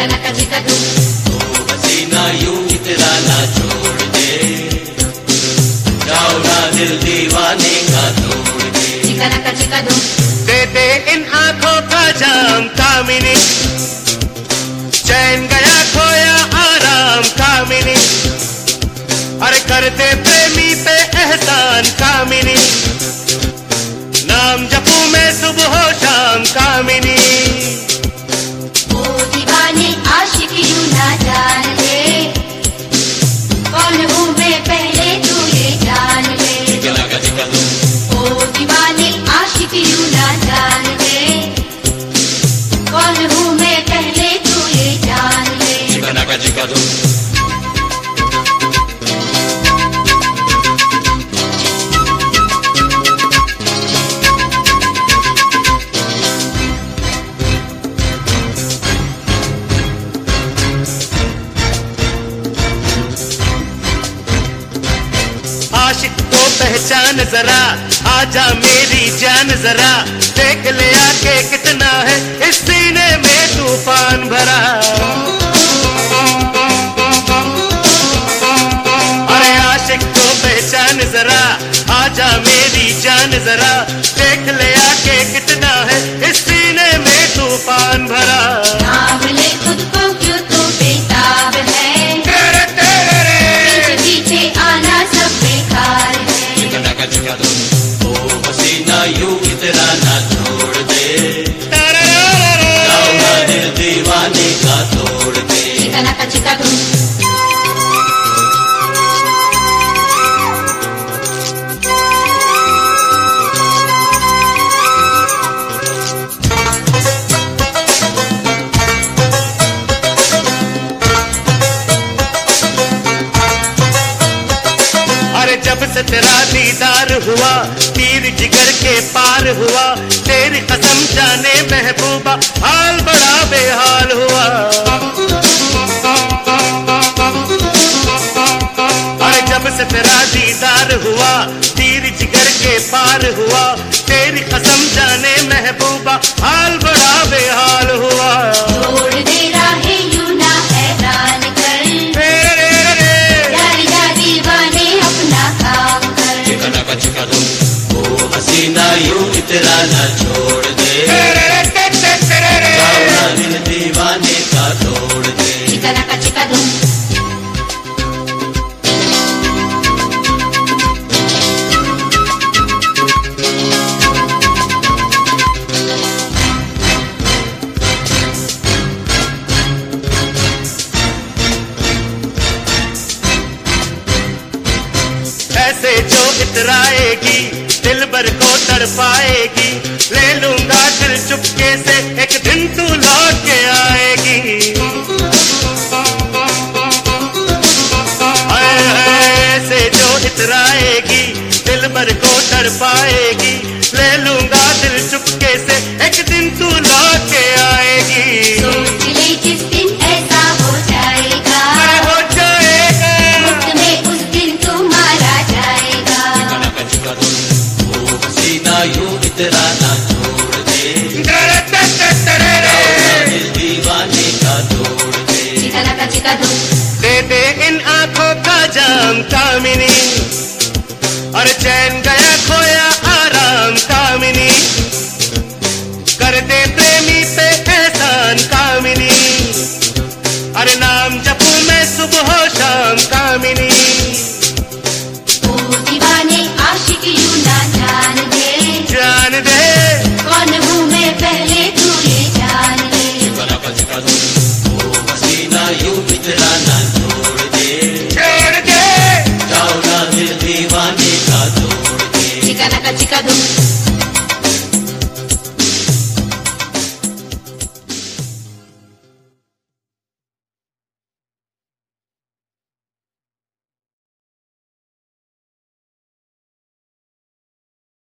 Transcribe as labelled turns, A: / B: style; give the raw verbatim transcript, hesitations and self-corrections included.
A: ओ हसीना यूं इतराना छोड़ दे, जाओ ना दिल दीवाने का तोड़ दे।
B: दे दे इन आंखों का जाम कामिनी, चैन गया खोया आराम कामिनी, अरे कर दे प्रेमी पे एहसान कामिनी, नाम जपू मैं सुबह शाम कामिनी।
C: ओ दीवाने आशिक यूं ना जान ले, कौन हूँ मैं पहले तू ये जान ले। ओ दीवाने आशिक यूं ना जान ले, कौन हूँ मैं पहले तू ये जान ले।
B: आशिक को पहचान जरा, आजा मेरी जान जरा, देख ले आके कितना है इस सीने में तूफान भरा। अरे आशिक को पहचान जरा, आजा मेरी जान जरा, देख ले आके कितना है इस सीने में तूफान भरा।
C: नाम ले खुद को क्यों तू बेताब है, पीछे पीछे आना सब बेकार है।
A: ओ हसीना यूं इतराना छोड़ दे, जाओ ना दिल दीवाने का तोड़ दे।
B: अरे जब से तेरा दीदार हुआ, तीर जिगर के पार हुआ, तेरी कसम जाने महबूबा हाल बड़ा बेहाल हुआ। अरे जब से तेरा दीदार हुआ, तीर जिगर के पार हुआ, तेरी कसम जाने महबूबा हाल बड़ा बेहाल हुआ।
C: छोड़ दे राहें यूं ना हैरान कर, यारी जा दीवाने अपना काम कर।
A: ओ हसीना यूं इतराना छोड़ दे, जाओ ना दिल दीवाने का तोड़ दे।
B: ऐसे जो इतराएगी दिल भर को तड़पाएगी, ले लूंगा दिल चुपके से एक दिन तू लौट के आएगी। ऐसे जो इतराएगी दिल भर को तड़पाएगी, ले लूंगा दिल चुपके से एक दिन तू लौट के आएगी।
C: सोच ले जिस दिन ऐसा हो जाएगा,
B: हो जाएगा
C: मुफ्त में उस दिन तू मारा जाएगा।
A: ओ हसीना यूं इतराना छोड़ दे, जाओ ना दिल दीवाने का तोड़ दे।
B: दे दे इन आंखों का जाम कामिनी, और चैन गया खोया आराम कामिनी, कर दे प्रेमी पे एहसान कामिनी, अरे नाम जपू मैं सुबह शाम का